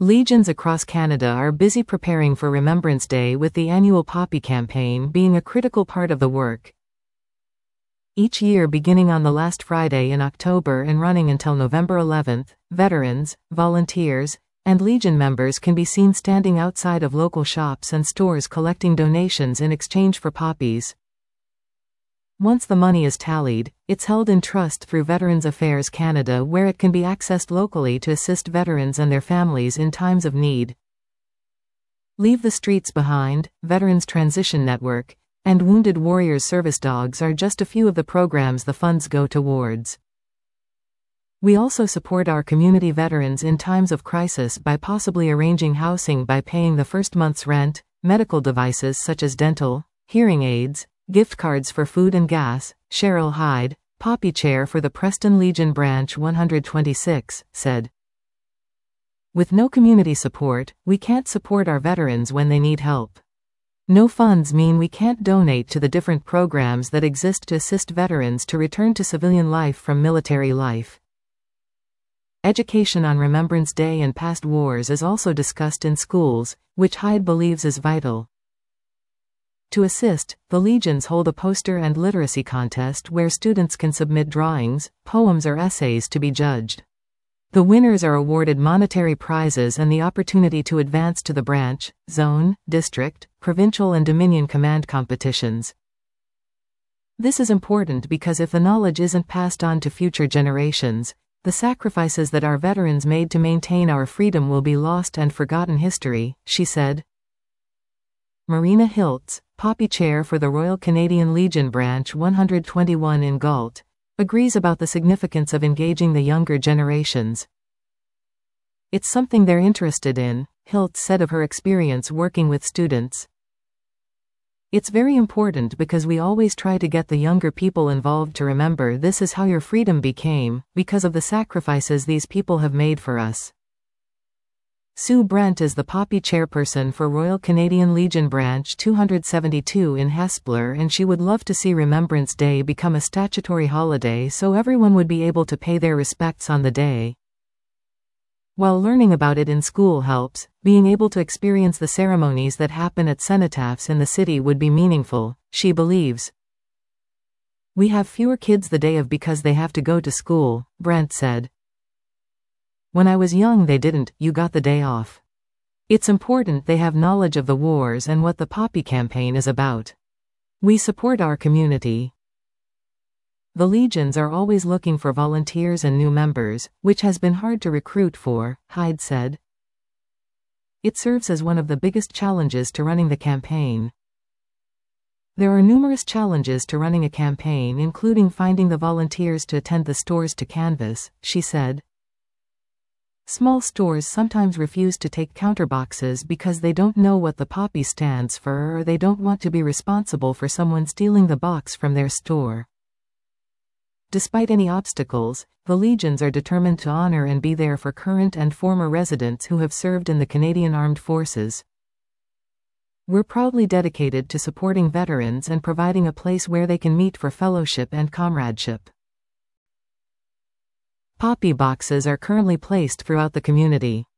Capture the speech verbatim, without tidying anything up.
Legions across Canada are busy preparing for Remembrance Day, with the annual Poppy campaign being a critical part of the work. Each year, beginning on the last Friday in October and running until November eleventh, veterans, volunteers, and Legion members can be seen standing outside of local shops and stores collecting donations in exchange for poppies. Once the money is tallied, it's held in trust through Veterans Affairs Canada, where it can be accessed locally to assist veterans and their families in times of need. Leave the Streets Behind, Veterans Transition Network, and Wounded Warriors Service Dogs are just a few of the programs the funds go towards. We also support our community veterans in times of crisis by possibly arranging housing by paying the first month's rent, medical devices such as dental, hearing aids, gift cards for food and gas. Cheryl Hyde, Poppy Chair for the Preston Legion Branch one hundred twenty-six, said. With no community support, we can't support our veterans when they need help. No funds mean we can't donate to the different programs that exist to assist veterans to return to civilian life from military life. Education on Remembrance Day and past wars is also discussed in schools, which Hyde believes is vital. To assist, the Legions hold a poster and literacy contest where students can submit drawings, poems or essays to be judged. The winners are awarded monetary prizes and the opportunity to advance to the branch, zone, district, provincial and Dominion command competitions. This is important because if the knowledge isn't passed on to future generations, the sacrifices that our veterans made to maintain our freedom will be lost and forgotten history, she said. Marina Hiltz, Poppy Chair for the Royal Canadian Legion Branch one hundred twenty-one in Galt, agrees about the significance of engaging the younger generations. It's something they're interested in, Hiltz said of her experience working with students. It's very important because we always try to get the younger people involved to remember this is how your freedom became, because of the sacrifices these people have made for us. Sue Brent is the Poppy chairperson for Royal Canadian Legion Branch two hundred seventy-two in Hespeler, and she would love to see Remembrance Day become a statutory holiday so everyone would be able to pay their respects on the day. While learning about it in school helps, being able to experience the ceremonies that happen at cenotaphs in the city would be meaningful, she believes. We have fewer kids the day of because they have to go to school, Brent said. When I was young they didn't, you got the day off. It's important they have knowledge of the wars and what the Poppy campaign is about. We support our community. The Legions are always looking for volunteers and new members, which has been hard to recruit for, Hyde said. It serves as one of the biggest challenges to running the campaign. There are numerous challenges to running a campaign, including finding the volunteers to attend the stores to canvass, she said. Small stores sometimes refuse to take counterboxes because they don't know what the Poppy stands for, or they don't want to be responsible for someone stealing the box from their store. Despite any obstacles, the Legions are determined to honor and be there for current and former residents who have served in the Canadian Armed Forces. We're proudly dedicated to supporting veterans and providing a place where they can meet for fellowship and comradeship. Poppy boxes are currently placed throughout the community.